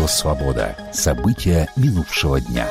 Радио «Свобода». События минувшего дня.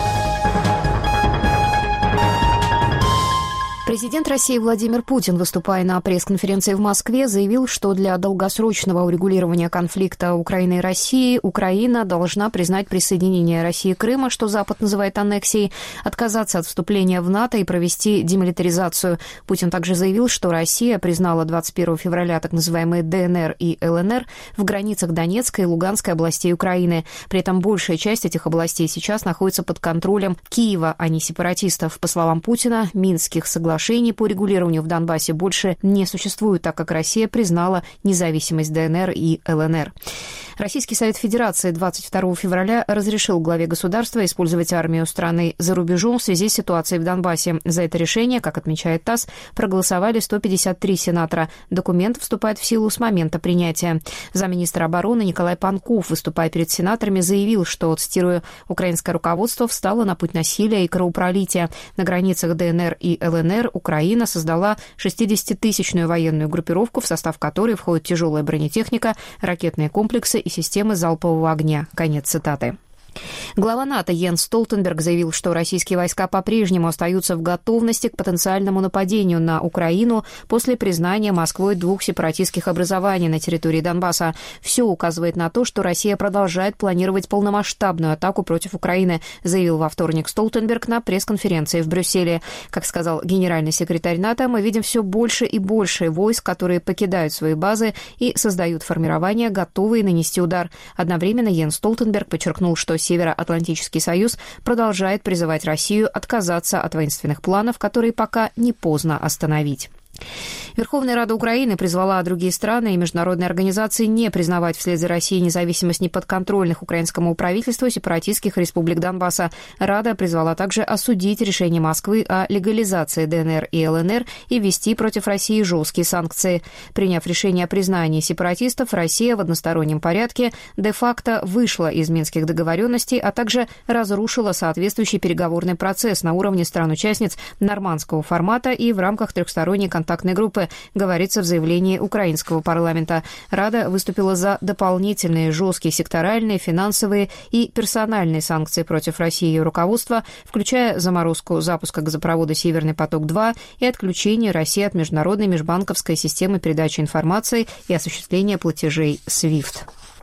Президент России Владимир Путин, выступая на пресс-конференции в Москве, заявил, что для долгосрочного урегулирования конфликта Украины и России Украина должна признать присоединение России Крыма, что Запад называет аннексией, отказаться от вступления в НАТО и провести демилитаризацию. Путин также заявил, что Россия признала 21 февраля так называемые ДНР и ЛНР в границах Донецкой и Луганской областей Украины. При этом большая часть этих областей сейчас находится под контролем Киева, а не сепаратистов. По словам Путина, Минских соглашений по регулированию в Донбассе больше не существует, так как Россия признала независимость ДНР и ЛНР. Российский Совет Федерации 22 февраля разрешил главе государства использовать армию страны за рубежом в связи с ситуацией в Донбассе. За это решение, как отмечает ТАСС, проголосовали 153 сенатора. Документ вступает в силу с момента принятия. Замминистра обороны Николай Панков, выступая перед сенаторами, заявил, что, цитирую, «украинское руководство встало на путь насилия и кровопролития. На границах ДНР и ЛНР Украина создала 60-тысячную военную группировку, в состав которой входит тяжелая бронетехника, ракетные комплексы и системы залпового огня». Конец цитаты. Глава НАТО Йенс Столтенберг заявил, что российские войска по-прежнему остаются в готовности к потенциальному нападению на Украину после признания Москвой 2 сепаратистских образований на территории Донбасса. Все указывает на то, что Россия продолжает планировать полномасштабную атаку против Украины, заявил во вторник Столтенберг на пресс-конференции в Брюсселе. Как сказал генеральный секретарь НАТО, мы видим все больше и больше войск, которые покидают свои базы и создают формирования, готовые нанести удар. Одновременно Йенс Столтенберг подчеркнул, что Североатлантический союз продолжает призывать Россию отказаться от воинственных планов, которые пока не поздно остановить. Верховная Рада Украины призвала другие страны и международные организации не признавать вслед за Россией независимость неподконтрольных украинскому правительству сепаратистских республик Донбасса. Рада призвала также осудить решение Москвы о легализации ДНР и ЛНР и ввести против России жесткие санкции. Приняв решение о признании сепаратистов, Россия в одностороннем порядке де-факто вышла из минских договоренностей, а также разрушила соответствующий переговорный процесс на уровне стран-участниц нормандского формата и в рамках трехсторонней контактной группы, говорится в заявлении украинского парламента. Рада выступила за дополнительные жесткие секторальные, финансовые и персональные санкции против России и ее руководства, включая заморозку запуска газопровода «Северный поток-2» и отключение России от международной межбанковской системы передачи информации и осуществления платежей SWIFT.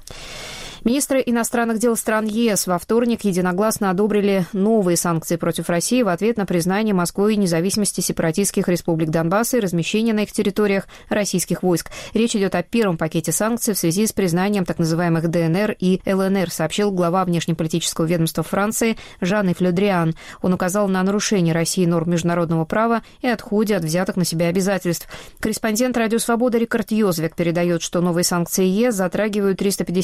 Министры иностранных дел стран ЕС во вторник единогласно одобрили новые санкции против России в ответ на признание Москвой независимости сепаратистских республик Донбасса и размещение на их территориях российских войск. Речь идет о первом пакете санкций в связи с признанием так называемых ДНР и ЛНР, сообщил глава внешнеполитического ведомства Франции Жан-Йв Ле Дриан. Он указал на нарушение России норм международного права и отходе от взятых на себя обязательств. Корреспондент «Радио Свобода» Рикард Йозвек передает, что новые санкции ЕС затрагивают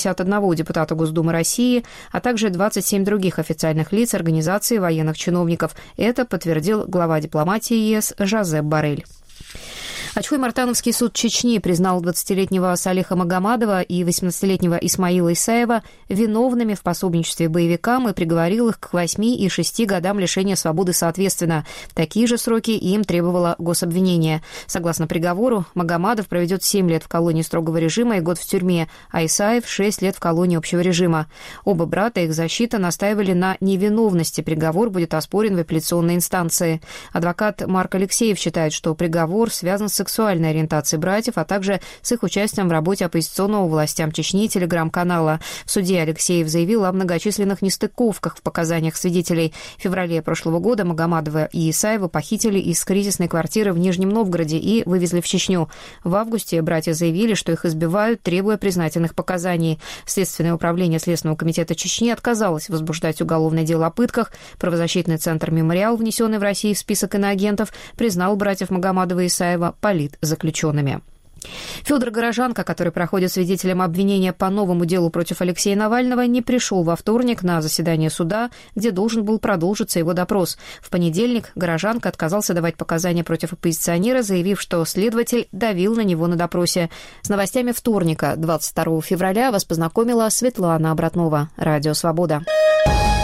351 депутата Госдумы России, а также 27 других официальных лиц, организаций и военных чиновников. Это подтвердил глава дипломатии ЕС Жозеп Боррель. Ачхой-Мартановский суд Чечни признал 20-летнего Салиха Магомадова и 18-летнего Исмаила Исаева виновными в пособничестве боевикам и приговорил их к 8 и 6 годам лишения свободы соответственно. Такие же сроки им требовало гособвинение. Согласно приговору, Магомадов проведет 7 лет в колонии строгого режима и год в тюрьме, а Исаев — 6 лет в колонии общего режима. Оба брата и их защита настаивали на невиновности. Приговор будет оспорен в апелляционной инстанции. Адвокат Марк Алексеев считает, что приговор связан с сексуальной ориентацией братьев, а также с их участием в работе оппозиционного властям Чечни и телеграм-канала. В суде Алексеев заявил о многочисленных нестыковках в показаниях свидетелей. В феврале прошлого года Магомадова и Исаева похитили из кризисной квартиры в Нижнем Новгороде и вывезли в Чечню. В августе братья заявили, что их избивают, требуя признательных показаний. Следственное управление Следственного комитета Чечни отказалось возбуждать уголовное дело о пытках. Правозащитный центр «Мемориал», внесенный в Россию в список иноагентов, признал братьев Магомадова и Исаева политзаключенными. Федор Горожанко, который проходит свидетелем обвинения по новому делу против Алексея Навального, не пришел во вторник на заседание суда, где должен был продолжиться его допрос. В понедельник Горожанко отказался давать показания против оппозиционера, заявив, что следователь давил на него на допросе. С новостями вторника, 22 февраля, вас познакомила Светлана Обратнова. Радио «Свобода».